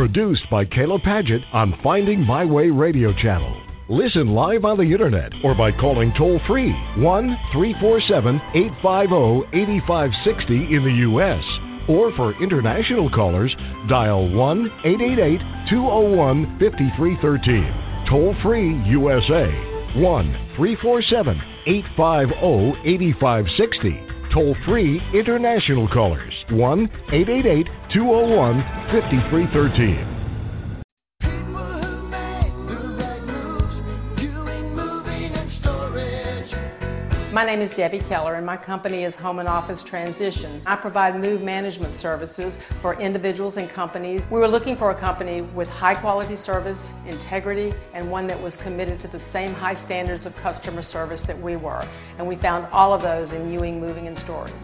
Produced by Kayla Padgett on Finding My Way Radio Channel. Listen live on the internet or by calling toll-free 1-347-850-8560 in the U.S. Or for international callers, dial 1-888-201-5313. Toll-free USA, 1-347-850-8560. Toll-free international callers, 1-888-201-5313. My name is Debbie Keller, and my company is Home and Office Transitions. I provide move management services for individuals and companies. We were looking for a company with high quality service, integrity, and one that was committed to the same high standards of customer service that we were. And we found all of those in Ewing Moving and Storage.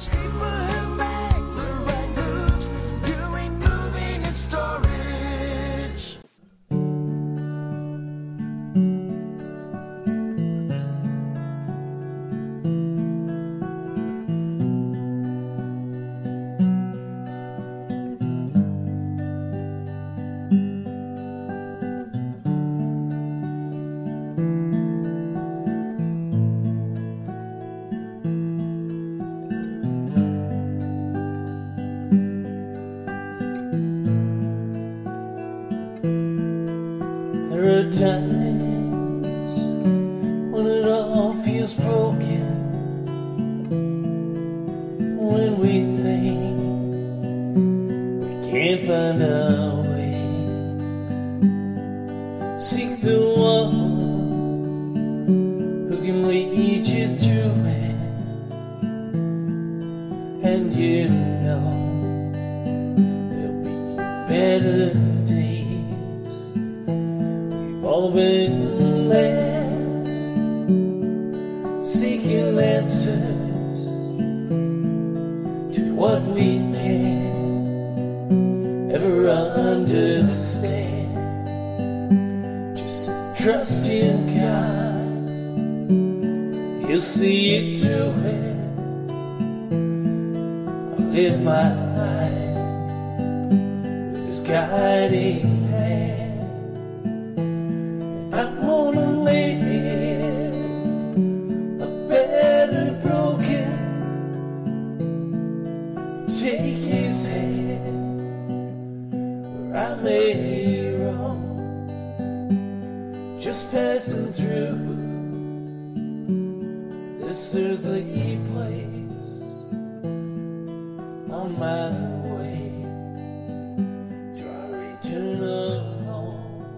Times when it all feels broken, when we think we can't find our way, seek the one who can lead you through it. And you know there'll be better days. All been there, seeking answers to what we can't ever understand. Just trust in God, He'll see you through it. I live my life with His guiding hand. I wanna live a better broken. Take His hand where I may wrong, just passing through this earthly place on my way to our eternal home.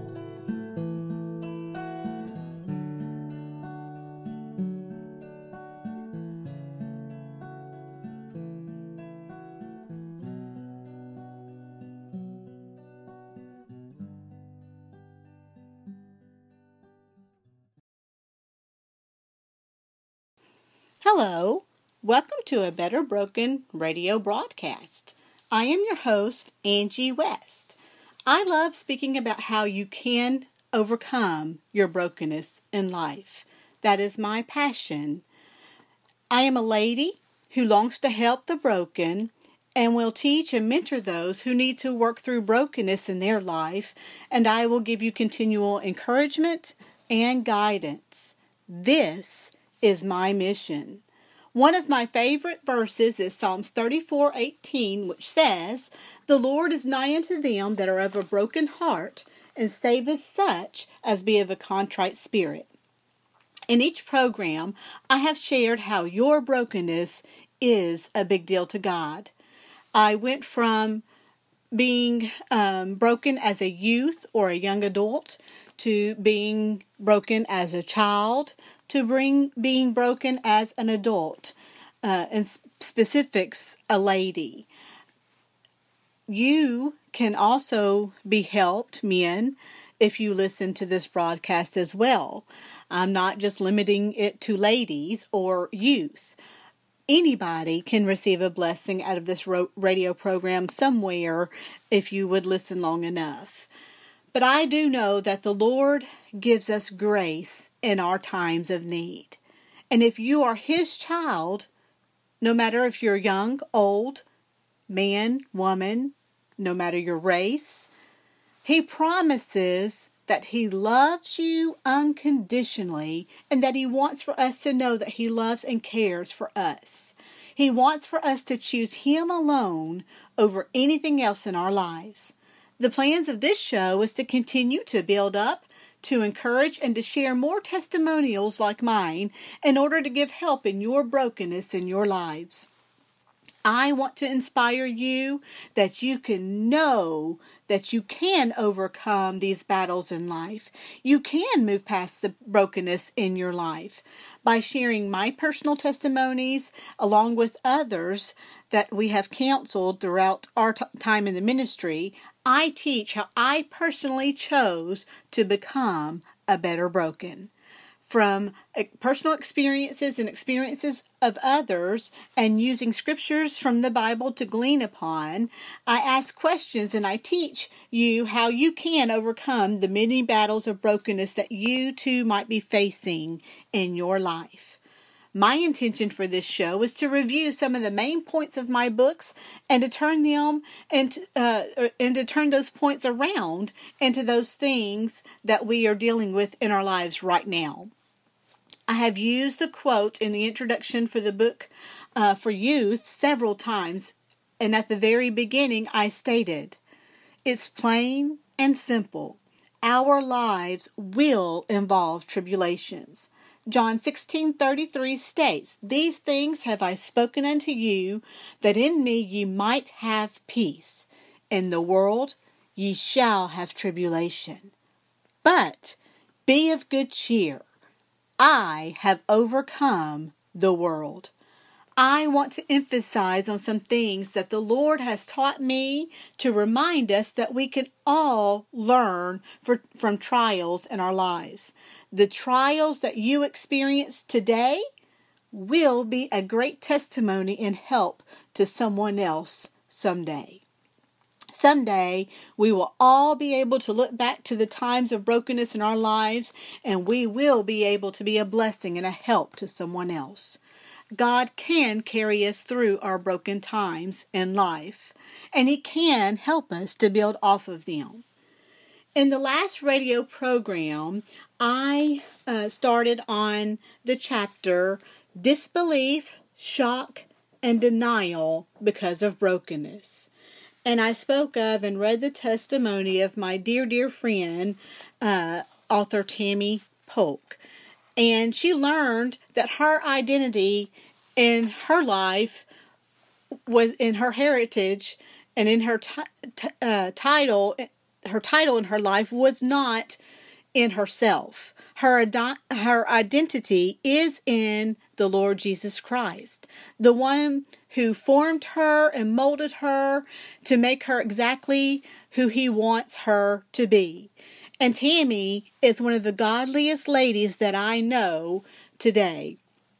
Hello, welcome to a Better Broken radio broadcast. I am your host, Angie West. I love speaking about how you can overcome your brokenness in life. That is my passion. I am a lady who longs to help the broken and will teach and mentor those who need to work through brokenness in their life, and I will give you continual encouragement and guidance. This is my mission. One of my favorite verses is Psalms 34:18, which says, "The Lord is nigh unto them that are of a broken heart, and saveth such as be of a contrite spirit." In each program, I have shared how your brokenness is a big deal to God. I went from being broken as a youth or a young adult to being broken as a child to being broken as an adult, and specifics, a lady. You can also be helped, men, if you listen to this broadcast as well. I'm not just limiting it to ladies or youth. Anybody can receive a blessing out of this radio program somewhere if you would listen long enough. But I do know that the Lord gives us grace in our times of need. And if you are His child, no matter if you're young, old, man, woman, no matter your race, He promises that He loves you unconditionally and that He wants for us to know that He loves and cares for us. He wants for us to choose Him alone over anything else in our lives. The plans of this show is to continue to build up, to encourage, and to share more testimonials like mine in order to give help in your brokenness in your lives. I want to inspire you that you can know that you can overcome these battles in life. You can move past the brokenness in your life by sharing my personal testimonies along with others that we have counseled throughout our time in the ministry. I teach how I personally chose to become a better broken. From personal experiences and experiences of others and using scriptures from the Bible to glean upon, I ask questions and I teach you how you can overcome the many battles of brokenness that you too might be facing in your life. My intention for this show is to review some of the main points of my books and to turn them and to turn those points around into those things that we are dealing with in our lives right now. I have used the quote in the introduction for the book for youth several times, and at the very beginning I stated, it's plain and simple. Our lives will involve tribulations. John 16:33 states, "These things have I spoken unto you, that in me ye might have peace. In the world ye shall have tribulation. But be of good cheer. I have overcome the world." I want to emphasize on some things that the Lord has taught me to remind us that we can all learn from trials in our lives. The trials that you experience today will be a great testimony and help to someone else someday. Someday, we will all be able to look back to the times of brokenness in our lives, and we will be able to be a blessing and a help to someone else. God can carry us through our broken times in life, and He can help us to build off of them. In the last radio program, I started on the chapter Disbelief, Shock, and Denial Because of Brokenness. And I spoke of and read the testimony of my dear friend, author Tammy Polk. And she learned that her identity in her life was in her heritage and in her title. Her title in her life was not in herself. Her identity is in the Lord Jesus Christ, the one who formed her and molded her to make her exactly who He wants her to be. And Tammy is one of the godliest ladies that I know today.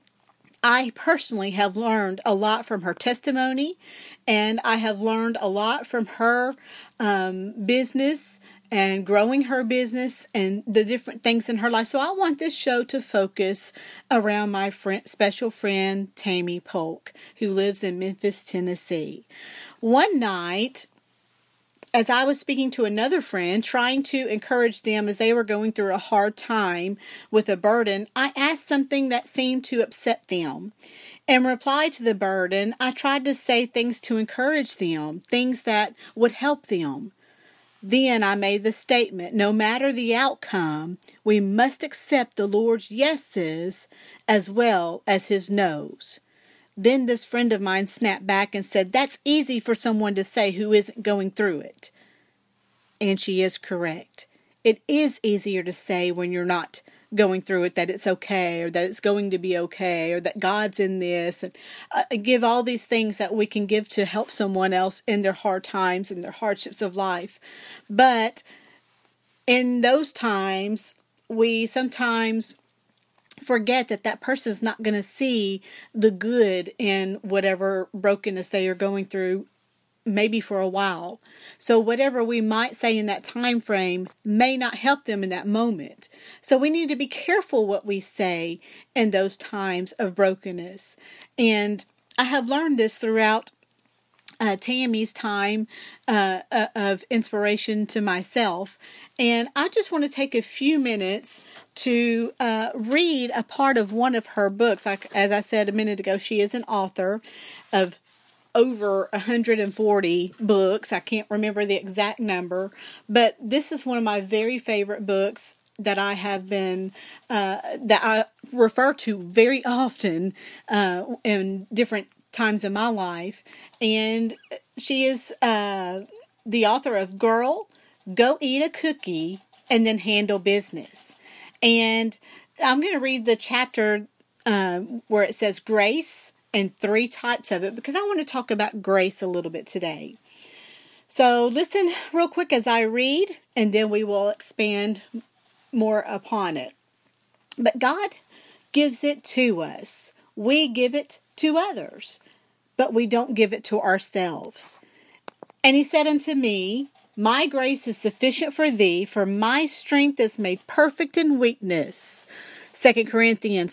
I personally have learned a lot from her testimony, and I have learned a lot from her business and growing her business and the different things in her life. So I want this show to focus around my special friend, Tammy Polk, who lives in Memphis, Tennessee. One night, as I was speaking to another friend, trying to encourage them as they were going through a hard time with a burden, I asked something that seemed to upset them. In reply to the burden, I tried to say things to encourage them, things that would help them. Then I made the statement, no matter the outcome, we must accept the Lord's yeses as well as His no's. Then this friend of mine snapped back and said, "That's easy for someone to say who isn't going through it." And she is correct. It is easier to say when you're not going through it that it's okay, or that it's going to be okay, or that God's in this, and give all these things that we can give to help someone else in their hard times and their hardships of life. But in those times, we sometimes forget that that person's not going to see the good in whatever brokenness they are going through, maybe for a while. So whatever we might say in that time frame may not help them in that moment. So we need to be careful what we say in those times of brokenness. And I have learned this throughout Tammy's time of inspiration to myself. And I just want to take a few minutes to read a part of one of her books. As I said a minute ago, she is an author of over 140 books. I can't remember the exact number, but this is one of my very favorite books that I have been, that I refer to very often in different times in my life. And she is the author of Girl, Go Eat a Cookie and Then Handle Business. And I'm going to read the chapter where it says grace and 3 types of it, because I want to talk about grace a little bit today. So listen real quick as I read, and then we will expand more upon it. But God gives it to us. We give it to others, but we don't give it to ourselves. And he said unto me, my grace is sufficient for thee, for my strength is made perfect in weakness. 2 Corinthians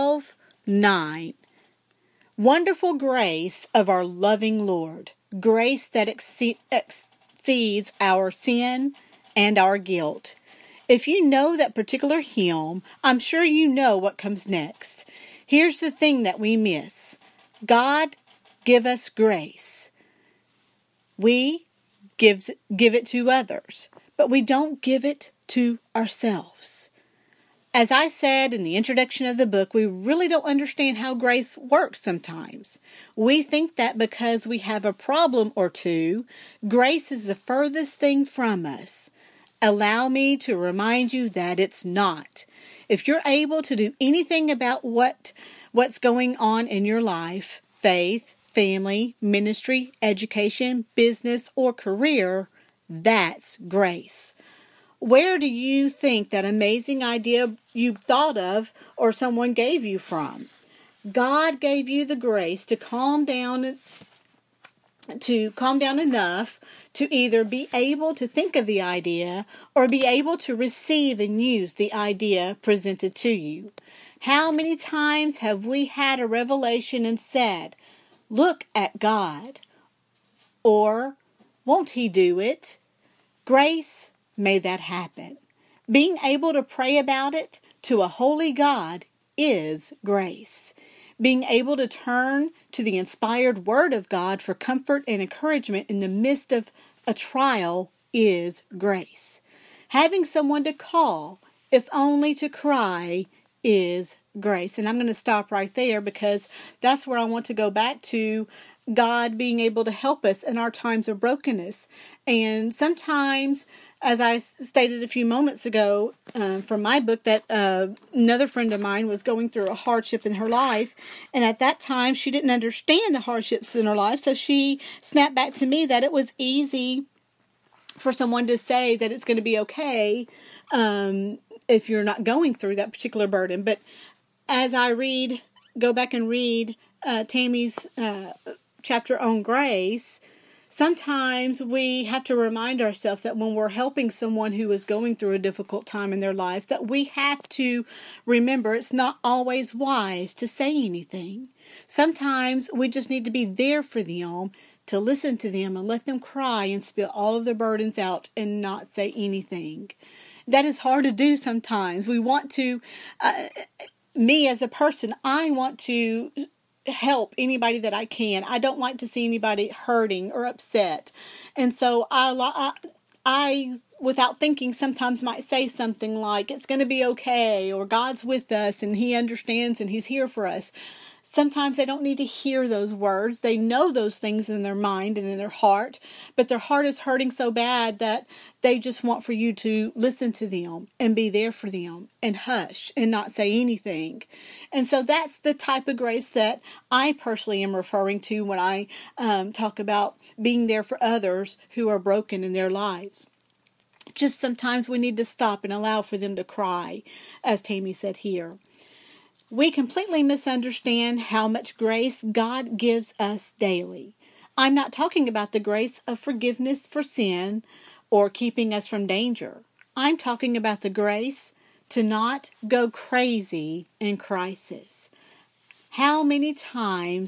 12:9. Wonderful grace of our loving Lord, grace that exceeds our sin and our guilt. If you know that particular hymn, I'm sure you know what comes next. Here's the thing that we miss. God give us grace. We give it to others, but we don't give it to ourselves. As I said in the introduction of the book, we really don't understand how grace works sometimes. We think that because we have a problem or two, grace is the furthest thing from us. Allow me to remind you that it's not. If you're able to do anything about what's going on in your life, faith, family, ministry, education, business, or career, that's grace. Where do you think that amazing idea you thought of or someone gave you from? God gave you the grace to calm down enough to either be able to think of the idea or be able to receive and use the idea presented to you. How many times have we had a revelation and said, look at God, or won't he do it? Grace made that happen. Being able to pray about it to a holy God is grace. Being able to turn to the inspired Word of God for comfort and encouragement in the midst of a trial is grace. Having someone to call, if only to cry, is grace. And I'm going to stop right there because that's where I want to go back to God being able to help us in our times of brokenness. And sometimes, as I stated a few moments ago from my book, that another friend of mine was going through a hardship in her life. And at that time, she didn't understand the hardships in her life. So she snapped back to me that it was easy for someone to say that it's going to be okay if you're not going through that particular burden. But as I go back and read Tammy's chapter on grace, sometimes we have to remind ourselves that when we're helping someone who is going through a difficult time in their lives, that we have to remember it's not always wise to say anything. Sometimes we just need to be there for them, to listen to them and let them cry and spill all of their burdens out and not say anything. That is hard to do sometimes. We want to, me as a person, I want to help anybody that I can. I don't like to see anybody hurting or upset. And so I without thinking, sometimes might say something like, it's going to be okay, or God's with us and he understands and he's here for us. Sometimes they don't need to hear those words. They know those things in their mind and in their heart, but their heart is hurting so bad that they just want for you to listen to them and be there for them and hush and not say anything. And so that's the type of grace that I personally am referring to when I talk about being there for others who are broken in their lives. Just sometimes we need to stop and allow for them to cry, as Tammy said here. We completely misunderstand how much grace God gives us daily. I'm not talking about the grace of forgiveness for sin or keeping us from danger. I'm talking about the grace to not go crazy in crisis. How many times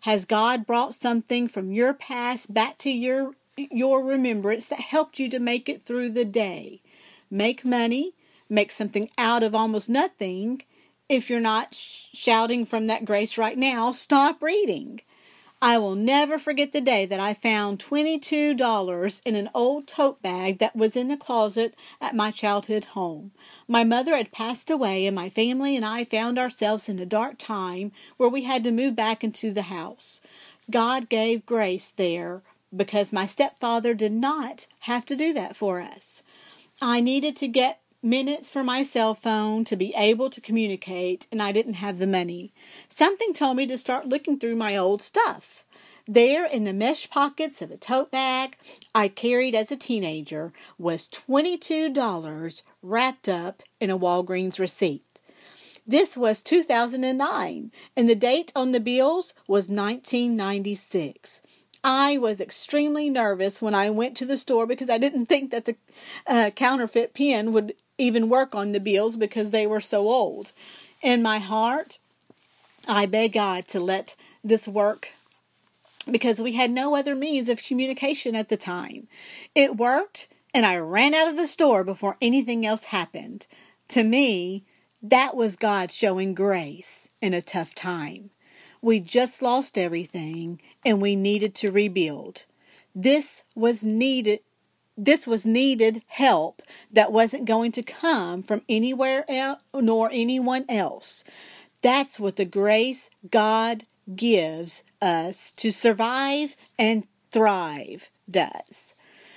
Has God brought something from your past back to your remembrance that helped you to make it through the day? Make money, make something out of almost nothing. If you're not shouting from that grace right now, stop reading. I will never forget the day that I found $22 in an old tote bag that was in the closet at my childhood home. My mother had passed away, and my family and I found ourselves in a dark time where we had to move back into the house. God gave grace there because my stepfather did not have to do that for us. I needed to get minutes for my cell phone to be able to communicate, and I didn't have the money. Something told me to start looking through my old stuff. There in the mesh pockets of a tote bag I carried as a teenager was $22 wrapped up in a Walgreens receipt. This was 2009, and the date on the bills was 1996. I was extremely nervous when I went to the store because I didn't think that the counterfeit pen would even work on the bills because they were so old. In my heart, I begged God to let this work because we had no other means of communication at the time. It worked, and I ran out of the store before anything else happened. To me, that was God showing grace in a tough time. We just lost everything, and we needed to rebuild. This was needed help that wasn't going to come from anywhere else nor anyone else. That's what the grace God gives us to survive and thrive does.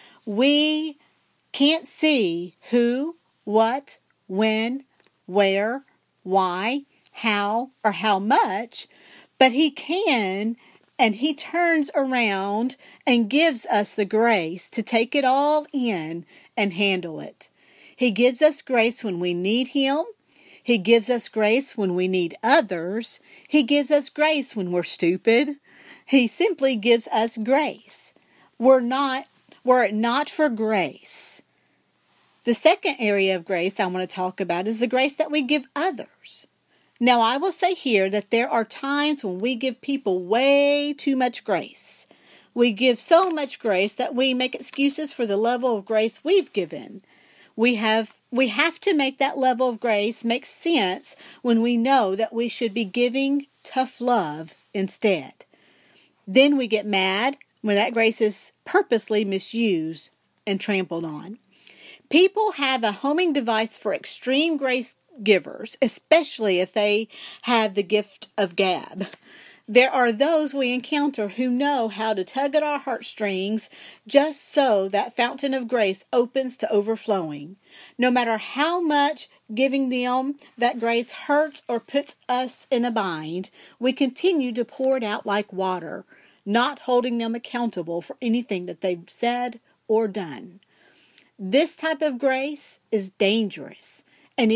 We can't see who, what, when, where, why, how, or how much, but He can, and He turns around and gives us the grace to take it all in and handle it. He gives us grace when we need Him. He gives us grace when we need others. He gives us grace when we're stupid. He simply gives us grace. Were it not for grace. The second area of grace I want to talk about is the grace that we give others. Now, I will say here that there are times when we give people way too much grace. We give so much grace that we make excuses for the level of grace we've given. We have to make that level of grace make sense when we know that we should be giving tough love instead. Then we get mad when that grace is purposely misused and trampled on. People have a homing device for extreme grace givers, especially if they have the gift of gab. There are those we encounter who know how to tug at our heartstrings just so that fountain of grace opens to overflowing. No matter how much giving them that grace hurts or puts us in a bind, we continue to pour it out like water, not holding them accountable for anything that they've said or done. This type of grace is dangerous and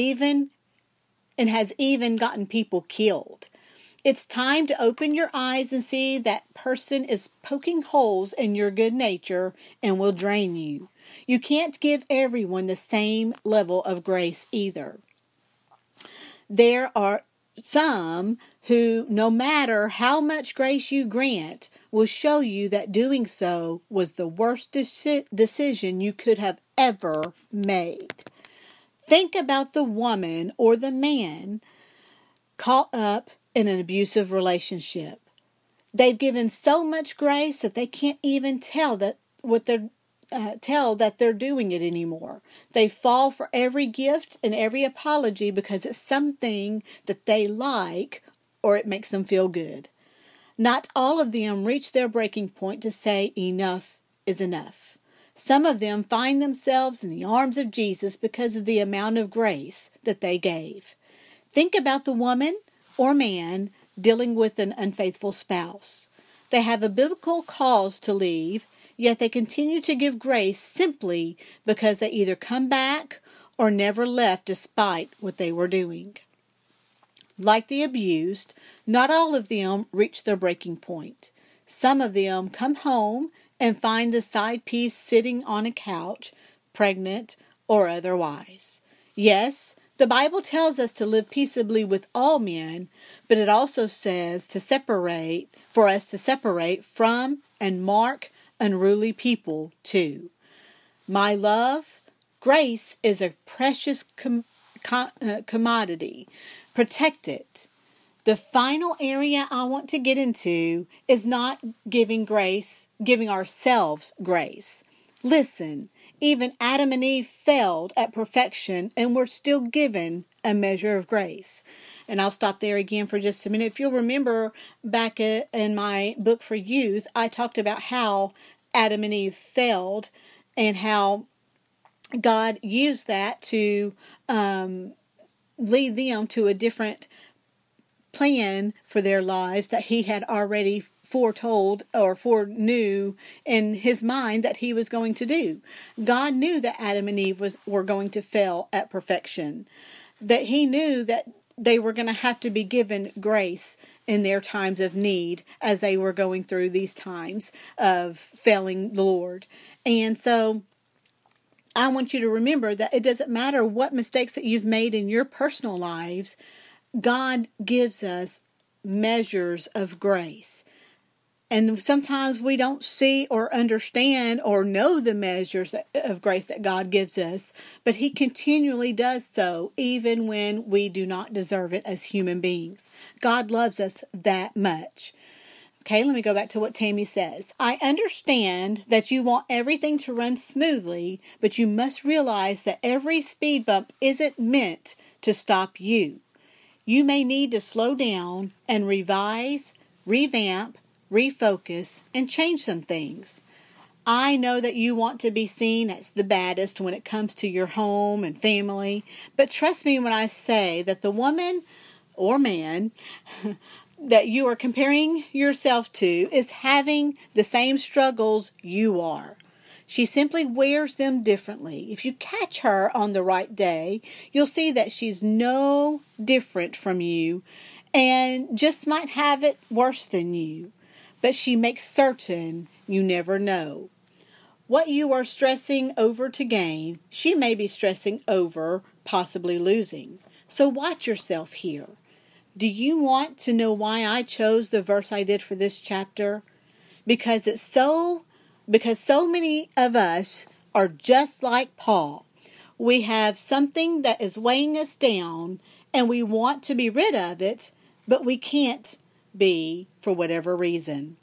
has even gotten people killed. It's time to open your eyes and see that person is poking holes in your good nature and will drain you. You can't give everyone the same level of grace either. There are some who, no matter how much grace you grant, will show you that doing so was the worst decision you could have ever made. Think about the woman or the man caught up in an abusive relationship. They've given so much grace that they can't even tell that they're doing it anymore. They fall for every gift and every apology because it's something that they like or it makes them feel good. Not all of them reach their breaking point to say enough is enough. Some of them find themselves in the arms of Jesus because of the amount of grace that they gave. Think about the woman or man dealing with an unfaithful spouse. They have a biblical cause to leave, yet they continue to give grace simply because they either come back or never left despite what they were doing. Like the abused, not all of them reach their breaking point. Some of them come home and find the side piece sitting on a couch, pregnant or otherwise. Yes, The Bible tells us to live peaceably with all men, but it also says for us to separate from and mark unruly people too. My love, grace is a precious commodity. Protect it. The final area I want to get into is not giving ourselves grace. Listen, even Adam and Eve failed at perfection and were still given a measure of grace. And I'll stop there again for just a minute. If you'll remember back in my book for youth, I talked about how Adam and Eve failed and how God used that to lead them to a different plan for their lives that He had already foretold or foreknew in His mind that He was going to do. God knew that Adam and Eve were going to fail at perfection, that He knew that they were going to have to be given grace in their times of need as they were going through these times of failing the Lord. And so I want you to remember that it doesn't matter what mistakes that you've made in your personal lives, God gives us measures of grace. And sometimes we don't see or understand or know the measures of grace that God gives us, but He continually does so, even when we do not deserve it as human beings. God loves us that much. Okay, let me go back to what Tammy says. I understand that you want everything to run smoothly, but you must realize that every speed bump isn't meant to stop you. You may need to slow down and revise, revamp, refocus, and change some things. I know that you want to be seen as the baddest when it comes to your home and family, but trust me when I say that the woman or man that you are comparing yourself to is having the same struggles you are. She simply wears them differently. If you catch her on the right day, you'll see that she's no different from you and just might have it worse than you. But she makes certain you never know. What you are stressing over to gain, she may be stressing over possibly losing. So watch yourself here. Do you want to know why I chose the verse I did for this chapter? Because so many of us are just like Paul. We have something that is weighing us down and we want to be rid of it, but we can't be for whatever reason.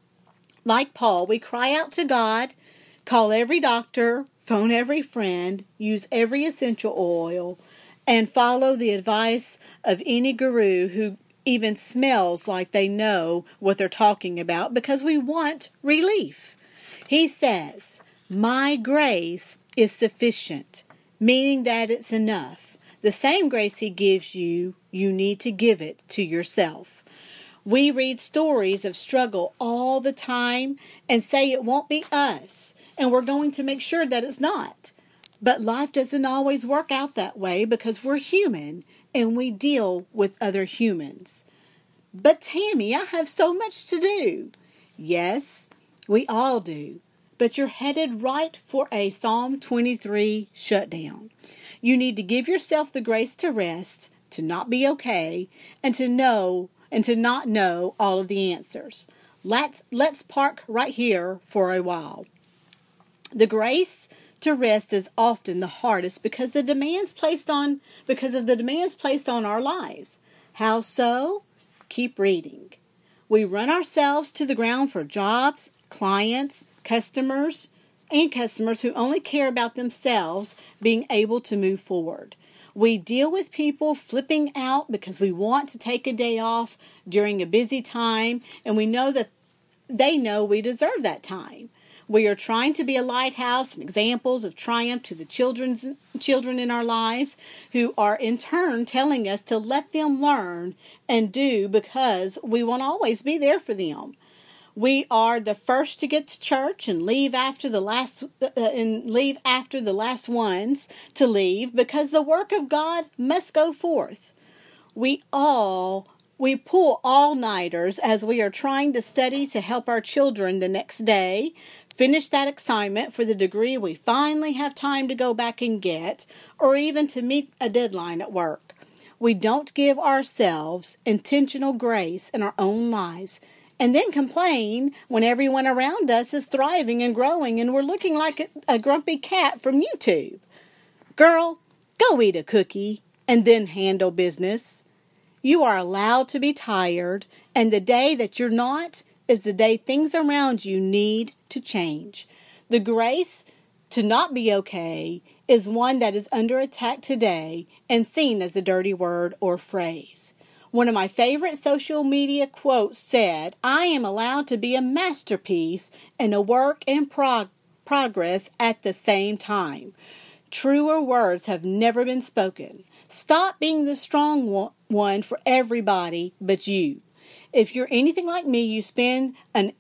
Like Paul, we cry out to God, call every doctor, phone every friend, use every essential oil, and follow the advice of any guru who even smells like they know what they're talking about because we want relief. He says, my grace is sufficient, meaning that it's enough. The same grace He gives you, you need to give it to yourself. We read stories of struggle all the time and say it won't be us, and we're going to make sure that it's not. But life doesn't always work out that way because we're human and we deal with other humans. But Tammy, I have so much to do. Yes, we all do. But you're headed right for a Psalm 23 shutdown. You need to give yourself the grace to rest, to not be okay, and to not know all of the answers. Let's park right here for a while. The grace to rest is often the hardest because of the demands placed on our lives. How so? Keep reading. We run ourselves to the ground for jobs, clients, customers who only care about themselves being able to move forward. We deal with people flipping out because we want to take a day off during a busy time, and we know that they know we deserve that time. We are trying to be a lighthouse and examples of triumph to the children in our lives who are in turn telling us to let them learn and do because we won't always be there for them. We are the first to get to church and leave after the last ones to leave because the work of God must go forth. We pull all-nighters as we are trying to study to help our children the next day, finish that assignment for the degree we finally have time to go back and get, or even to meet a deadline at work. We don't give ourselves intentional grace in our own lives, and then complain when everyone around us is thriving and growing and we're looking like a grumpy cat from YouTube. Girl, go eat a cookie and then handle business. You are allowed to be tired, and the day that you're not is the day things around you need to change. The grace to not be okay is one that is under attack today and seen as a dirty word or phrase. One of my favorite social media quotes said, "I am allowed to be a masterpiece and a work in progress at the same time." Truer words have never been spoken. Stop being the strong one for everybody but you. If you're anything like me, you spend an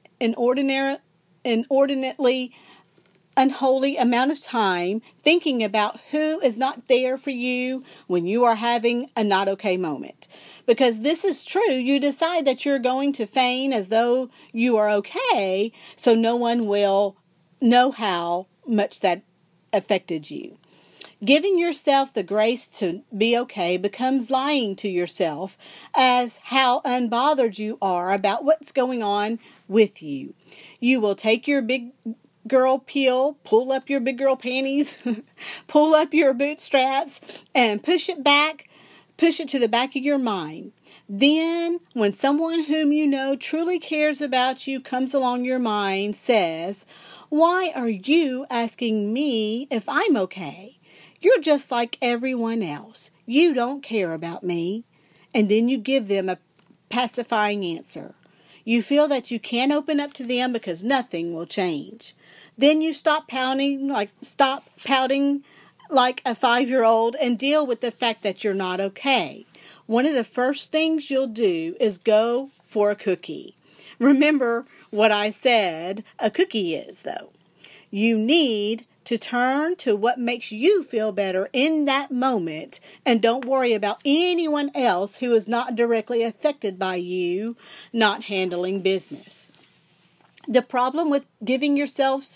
inordinately unholy amount of time thinking about who is not there for you when you are having a not okay moment. Because this is true, you decide that you're going to feign as though you are okay, so no one will know how much that affected you. Giving yourself the grace to be okay becomes lying to yourself as how unbothered you are about what's going on with you. You will take your big girl pill, pull up your big girl panties, pull up your bootstraps, and push it to the back of your mind. Then, when someone whom you know truly cares about you comes along your mind, says, "Why are you asking me if I'm okay? You're just like everyone else. You don't care about me." And then you give them a pacifying answer. You feel that you can't open up to them because nothing will change. Then you stop pouting like a 5-year-old and deal with the fact that you're not okay. One of the first things you'll do is go for a cookie. Remember what I said a cookie is, though. You need to turn to what makes you feel better in that moment and don't worry about anyone else who is not directly affected by you not handling business. The problem with giving yourself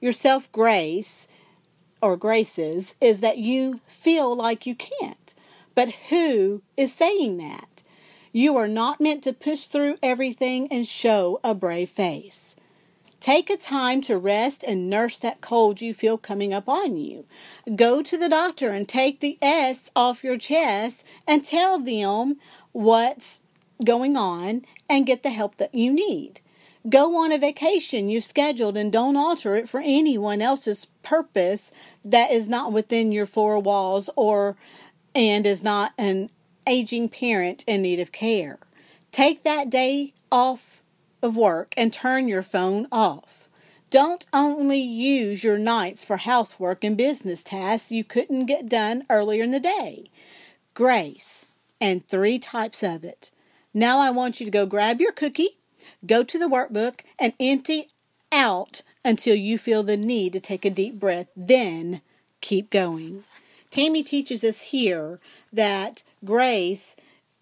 grace or graces is that you feel like you can't. But who is saying that? You are not meant to push through everything and show a brave face. Take a time to rest and nurse that cold you feel coming up on you. Go to the doctor and take the S off your chest and tell them what's going on and get the help that you need. Go on a vacation you've scheduled and don't alter it for anyone else's purpose that is not within your 4 walls and is not an aging parent in need of care. Take that day off of work and turn your phone off. Don't only use your nights for housework and business tasks you couldn't get done earlier in the day. Grace, and 3 types of it. Now I want you to go grab your cookie, go to the workbook, and empty out until you feel the need to take a deep breath. Then keep going. Tammy teaches us here that grace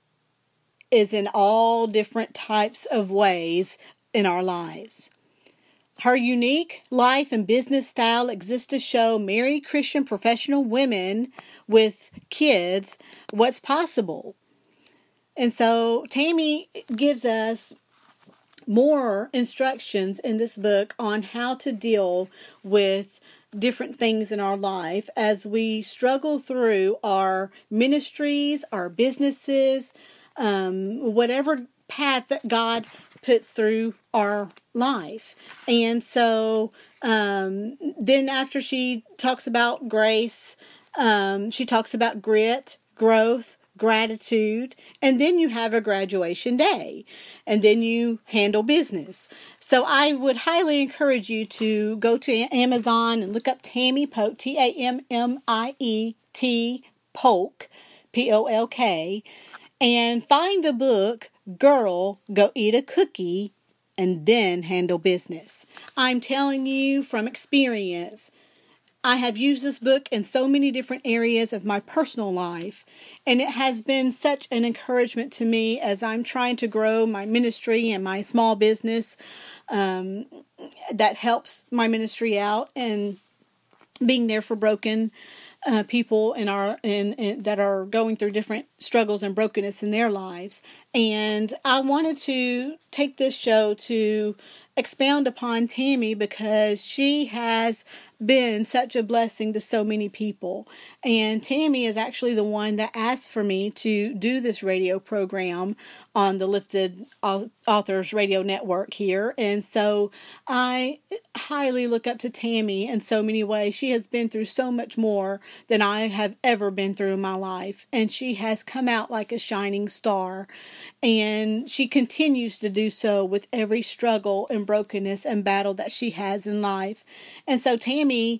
is in all different types of ways in our lives. Her unique life and business style exists to show married Christian professional women with kids what's possible. And so Tammy gives us more instructions in this book on how to deal with different things in our life as we struggle through our ministries, our businesses, whatever path that God puts through our life. And so then after she talks about grace, she talks about grit, growth, gratitude, and then you have a graduation day, and then you handle business. So I would highly encourage you to go to Amazon and look up Tammy Polk, T-A-M-M-I-E-T, Polk, P-O-L-K, and find the book, Girl, Go Eat a Cookie, and then Handle Business. I'm telling you from experience, I have used this book in so many different areas of my personal life, and it has been such an encouragement to me as I'm trying to grow my ministry and my small business that helps my ministry out, and being there for broken people that are going through different struggles and brokenness in their lives. And I wanted to take this show to expound upon Tammy, because she has been such a blessing to so many people. And Tammy is actually the one that asked for me to do this radio program on the Lifted Authors Radio Network here. And so I highly look up to Tammy in so many ways. She has been through so much more than I have ever been through in my life. And she has come out like a shining star. And she continues to do so with every struggle and brokenness and battle that she has in life. And so Tammy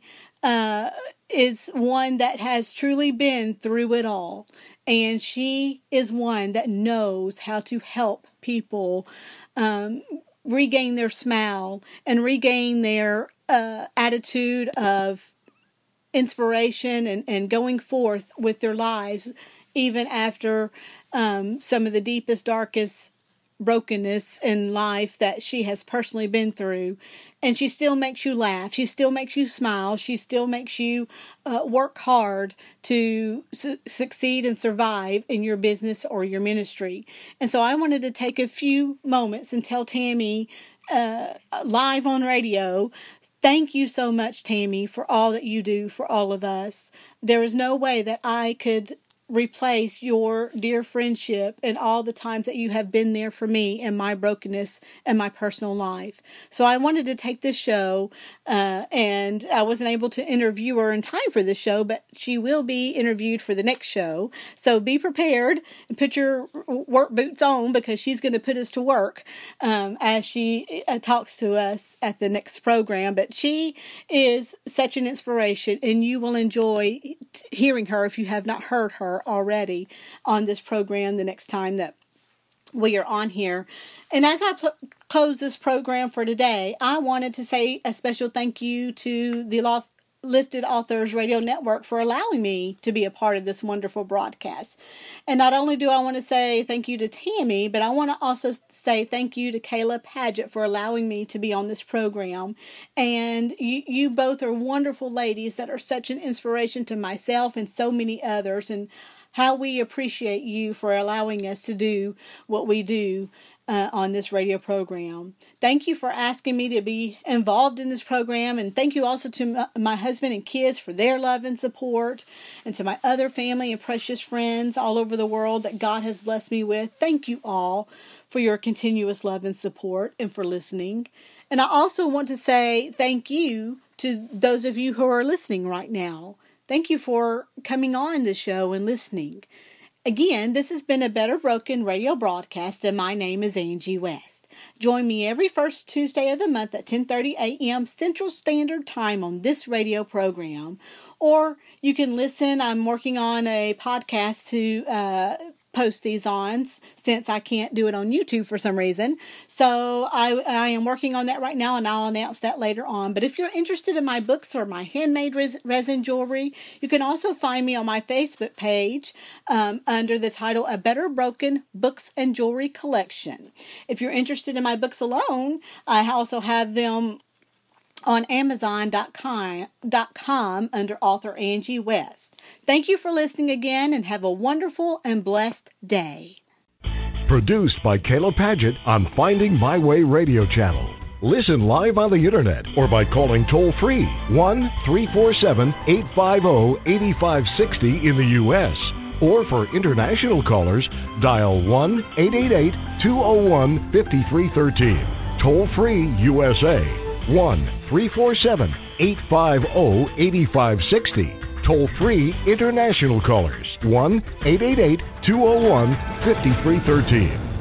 is one that has truly been through it all. And she is one that knows how to help people regain their smile and regain their attitude of inspiration and going forth with their lives, even after some of the deepest, darkest brokenness in life that she has personally been through. And she still makes you laugh. She still makes you smile. She still makes you work hard to succeed and survive in your business or your ministry. And so I wanted to take a few moments and tell Tammy live on radio, thank you so much, Tammy, for all that you do for all of us. There is no way that I could replace your dear friendship and all the times that you have been there for me in my brokenness and my personal life. So I wanted to take this show, and I wasn't able to interview her in time for this show, but she will be interviewed for the next show. So be prepared and put your work boots on, because she's going to put us to work as she talks to us at the next program. But she is such an inspiration, and you will enjoy hearing her if you have not heard her already on this program the next time that we are on here. And as I close this program for today, I wanted to say a special thank you to the Lifted Authors Radio Network for allowing me to be a part of this wonderful broadcast. And not only do I want to say thank you to Tammy, but I want to also say thank you to Kayla Paget for allowing me to be on this program. And you both are wonderful ladies that are such an inspiration to myself and so many others, and how we appreciate you for allowing us to do what we do on this radio program. Thank you for asking me to be involved in this program, and thank you also to my husband and kids for their love and support, and to my other family and precious friends all over the world that God has blessed me with. Thank you all for your continuous love and support, and for listening. And I also want to say thank you to those of you who are listening right now. Thank you for coming on the show and listening. Again, this has been a Better Broken radio broadcast, and my name is Angie West. Join me every first Tuesday of the month at 10:30 a.m. Central Standard Time on this radio program. Or you can listen. I'm working on a podcast to post these on, since I can't do it on YouTube for some reason. So I am working on that right now, and I'll announce that later on. But if you're interested in my books or my handmade resin jewelry, you can also find me on my Facebook page under the title A Better Broken Books and Jewelry Collection. If you're interested in my books alone, I also have them on Amazon.com under author Angie West. Thank you for listening again, and have a wonderful and blessed day. Produced by Kayla Paget on Finding My Way Radio Channel. Listen live on the internet or by calling toll-free 1-347-850-8560 in the U.S. Or for international callers, dial 1-888-201-5313. Toll-free USA. 1-347-850-8560. Toll-free international callers, 1-888-201-5313.